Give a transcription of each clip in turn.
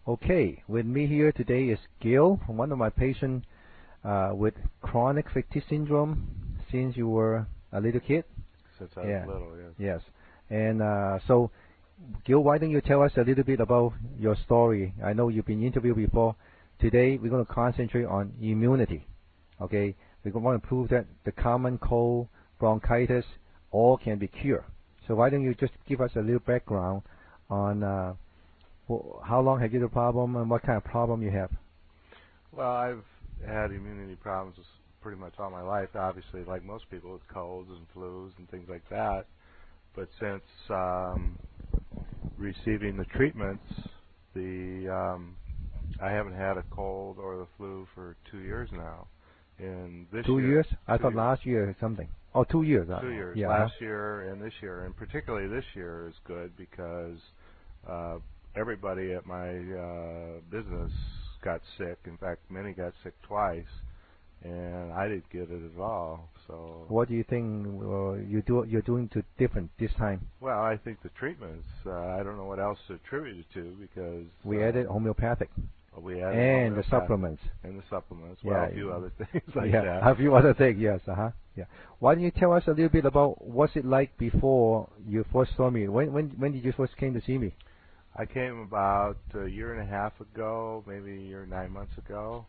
Okay, with me here today is Gil, one of my patients with chronic fatigue syndrome since you were a little kid. Since I was little, yes. Yes. And so, Gil, why don't you tell us a little bit about your story? I know you've been interviewed before. Today, we're going to concentrate on immunity. Okay? We're going to prove that the common cold, bronchitis, all can be cured. So why don't you just give us a little background on how long have you the problem and what kind of problem you have? Well, I've had immunity problems pretty much all my life, obviously, like most people with colds and flus and things like that. But since receiving the treatments, I haven't had a cold or the flu for 2 years now. And this 2 year, years? I thought last year something. Oh, 2 years. 2 years. Yeah. Last year and this year, and particularly this year is good because everybody at my business got sick. In fact, many got sick twice, and I didn't get it at all. So, what do you think you're doing different this time? Well, I think the treatments. I don't know what else to attribute it to because we added homeopathic. We added and the supplements. And the supplements. Well, a few other things like that. A few other things. Yes. Yeah. Why don't you tell us a little bit about what's it like before you first saw me? When did you first came to see me? I came about a year and a half ago, maybe a year and 9 months ago.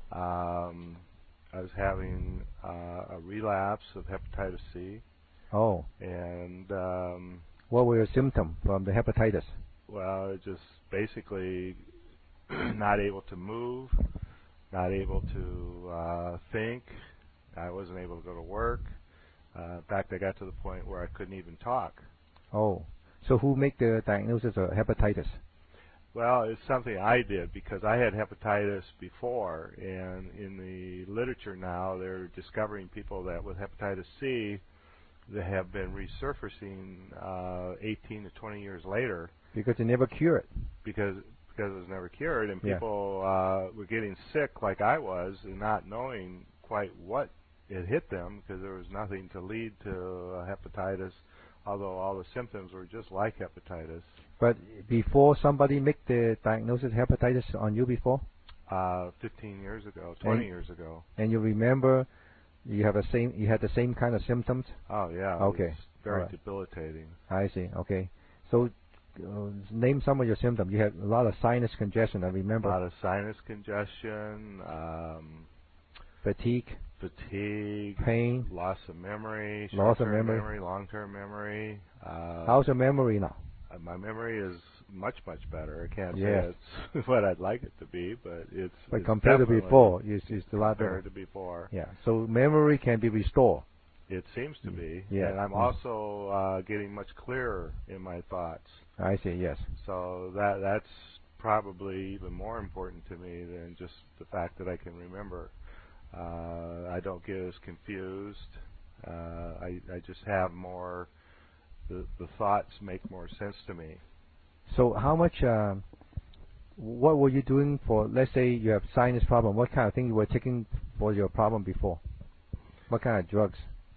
I was having a relapse of hepatitis C. Oh. And what were your symptoms from the hepatitis? Well, it just basically not able to move, not able to think. I wasn't able to go to work. In fact, I got to the point where I couldn't even talk. Oh. So who made the diagnosis of hepatitis? Well, it's something I did because I had hepatitis before, and in the literature now they're discovering people that with hepatitis C that have been resurfacing 18 to 20 years later. Because they never cure it. Because it was never cured, and people were getting sick like I was and not knowing quite what had hit them because there was nothing to lead to hepatitis, although all the symptoms were just like hepatitis. But before somebody make the diagnosis of hepatitis on you before? 15 years ago, 20 years ago. And you remember you had the same kind of symptoms? Oh, yeah. Okay. It was very debilitating. I see. Okay. So name some of your symptoms. You had a lot of sinus congestion, I remember. A lot of sinus congestion. Fatigue. Pain. Loss of memory. Long-term memory. How's your memory now? My memory is much, much better. I can't say it's what I'd like it to be, but it's... But compared to before, it's a lot better. Compared to before. Yeah. So memory can be restored. It seems to be. Yeah. And I'm also getting much clearer in my thoughts. I see, yes. So that's probably even more important to me than just the fact that I can remember. I don't get as confused. I just have more, the thoughts make more sense to me. So how much, what were you doing for, let's say you have sinus problem, what kind of thing you were taking for your problem before? What kind of drugs?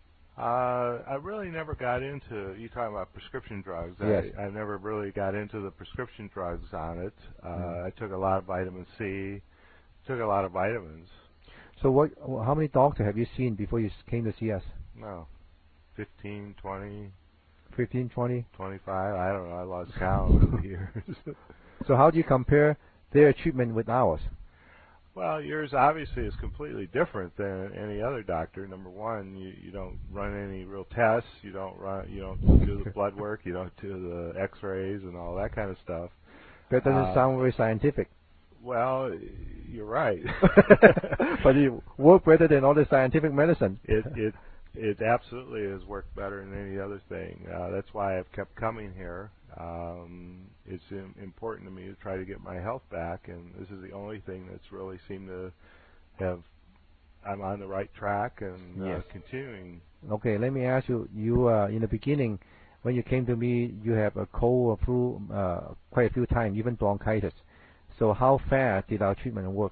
I really never got into, you talking about prescription drugs. Yes. I never really got into the prescription drugs on it. I took a lot of vitamin C, took a lot of vitamins. So how many doctors have you seen before you came to see us? No, 15, 20. 15, 20? 25, I don't know, I lost count over the years. So how do you compare their treatment with ours? Well, yours obviously is completely different than any other doctor. Number one, you don't run any real tests. You don't do the blood work. You don't do the X-rays and all that kind of stuff. That doesn't sound very scientific. Well, you're right. But it works better than all the scientific medicine. It absolutely has worked better than any other thing. That's why I've kept coming here. It's important to me to try to get my health back, and this is the only thing that's really seemed to have. I'm on the right track and continuing. Okay, let me ask you. You in the beginning, when you came to me, you have a cold or flu quite a few times, even bronchitis. So how fast did our treatment work?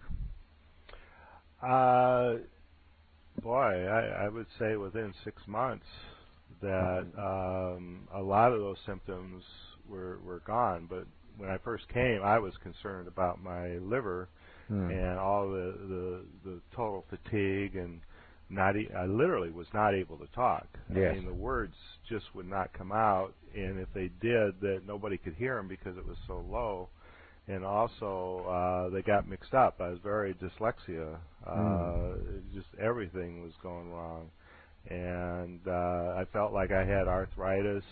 Boy, I would say within 6 months that a lot of those symptoms were gone. But when I first came, I was concerned about my liver and all the total fatigue and I literally was not able to talk. Yes. I mean, the words just would not come out, and if they did, that nobody could hear them because it was so low. And also, they got mixed up. I was very dyslexia. Just everything was going wrong, and I felt like I had arthritis,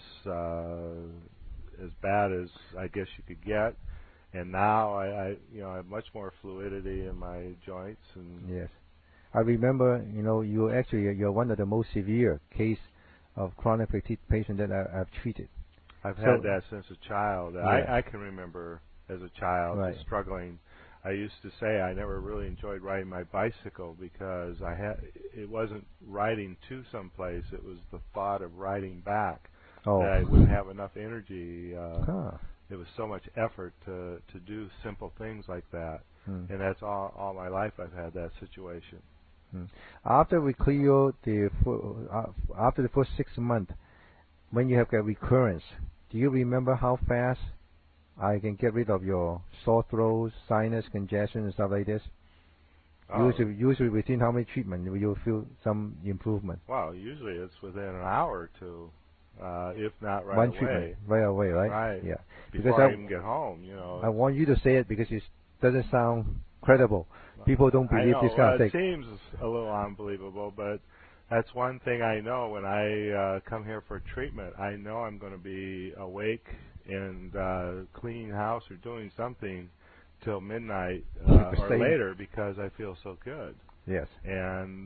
as bad as I guess you could get. And now I have much more fluidity in my joints. And yes. I remember, you're one of the most severe case of chronic fatigue patient that I've treated. I've had that since a child. Yes. I can remember as a child just struggling. I used to say I never really enjoyed riding my bicycle because it wasn't riding to someplace. It was the thought of riding back that I wouldn't have enough energy. It was so much effort to do simple things like that. And that's all my life I've had that situation. After we clear after the first 6 months, when you have a recurrence, do you remember how fast I can get rid of your sore throats, sinus congestion, and stuff like this? Usually within how many treatments will you feel some improvement? Well, usually it's within an hour or two, if not right away. One treatment, right away, right? Right. Yeah. Before I even get home, I want you to say it because it doesn't sound credible. People don't believe this kind of thing. It seems a little unbelievable, but that's one thing I know when I come here for treatment. I know I'm going to be awake and cleaning house or doing something till midnight or later because I feel so good. Yes. And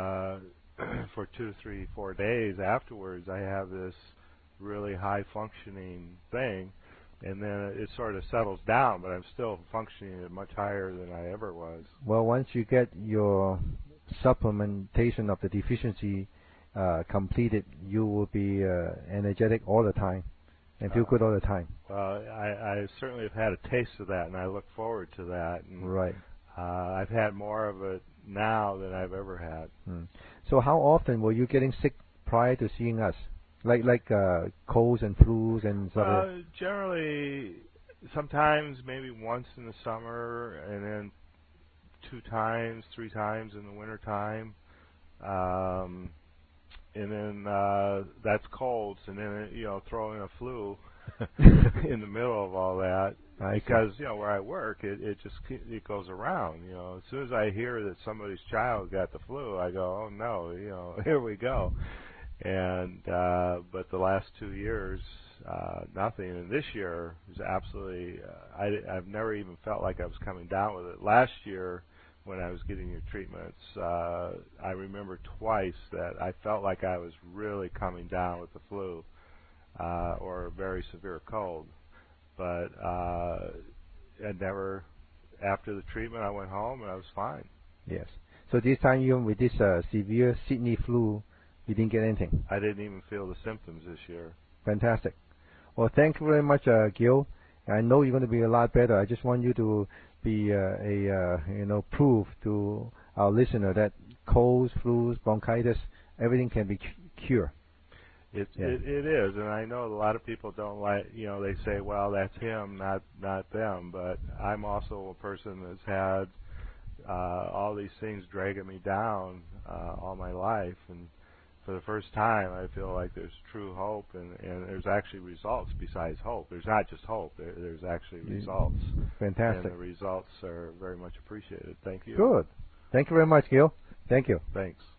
for 2, 3, 4 days afterwards, I have this really high functioning thing. And then it sort of settles down, but I'm still functioning at much higher than I ever was. Well, once you get your supplementation of the deficiency completed, you will be energetic all the time and feel good all the time. Well, I certainly have had a taste of that, and I look forward to that. And, right. I've had more of it now than I've ever had. So how often were you getting sick prior to seeing us? Like colds and flus and stuff? Generally, sometimes maybe once in the summer, and then 2 times, 3 times in the winter time. And then that's colds, and then throw in a flu in the middle of all that. Because where I work, it goes around. As soon as I hear that somebody's child got the flu, I go, oh no, here we go. And but the last 2 years, nothing. And this year is absolutely. I've never even felt like I was coming down with it. Last year, when I was getting your treatments, I remember twice that I felt like I was really coming down with the flu or a very severe cold. But I never. After the treatment, I went home and I was fine. Yes. So this time, even with this severe Sydney flu, you didn't get anything? I didn't even feel the symptoms this year. Fantastic. Well, thank you very much, Gil. I know you're going to be a lot better. I just want you to be proof to our listener that colds, flus, bronchitis, everything can be cured. It is, and I know a lot of people don't like. They say, "Well, that's him, not them." But I'm also a person that's had all these things dragging me down all my life, and for the first time, I feel like there's true hope, and there's actually results besides hope. There's not just hope. There's actually results. Fantastic. And the results are very much appreciated. Thank you. Good. Thank you very much, Gil. Thank you. Thanks.